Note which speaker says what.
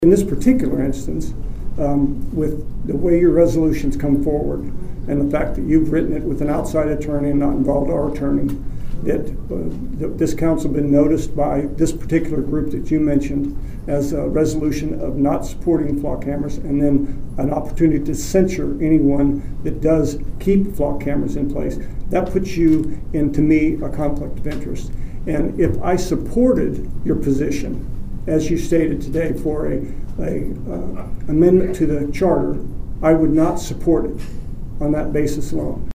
Speaker 1: In this particular instance, with the way your resolutions come forward and the fact that you've written it with an outside attorney and not involved our attorney, that this council been noticed by this particular group that you mentioned as a resolution of not supporting flock cameras, and then an opportunity to censure anyone that does keep flock cameras in place. That puts you in, to me, a conflict of interest. And if I supported your position, as you stated today, for a amendment to the charter, I would not support it on that basis alone.